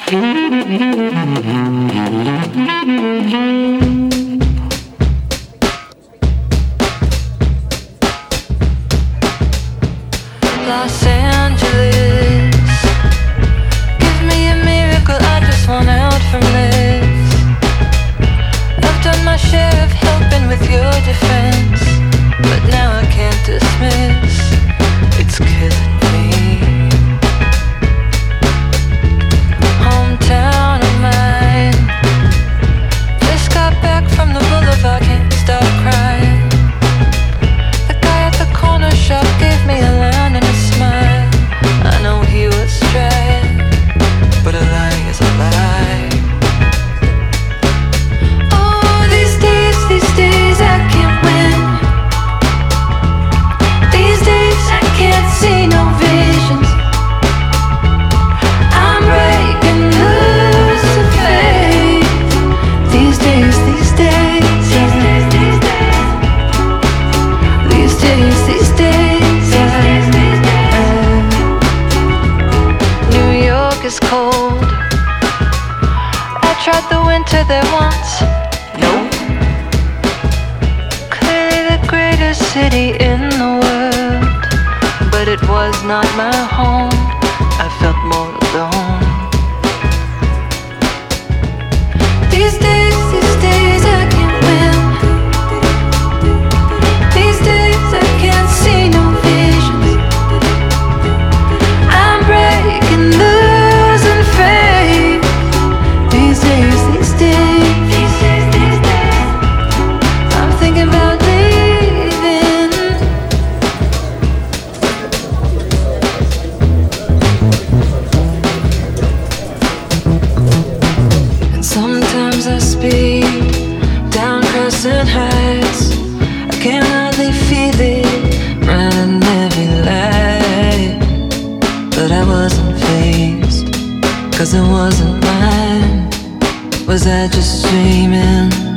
Los Angeles, give me a miracle, I just want out from this. I've done my share of helping with your defense, but now I can't dismiss. It's killing me. Hometown of mine, just got back from the boulevard, can't stop crying. The guy at the corner shop gave me a line and a smile. I know he was trying, but a lie is a lie. Oh, these days I can't win. These days I can't see no visions. I'm breaking loose of faith. These days, these days, these days, these days, New York is cold. I tried the winter there once. Nope. Clearly the greatest city in the world, but it was not my home. I felt more alone. These days I can't win. These days I can't see no visions. I'm breaking loose and faith. These days, I'm thinking about leaving. And sometimes I speed down Crescent Heights. I can hardly feel it running every light, but I wasn't fazed, 'cause it wasn't mine. Was I just dreaming?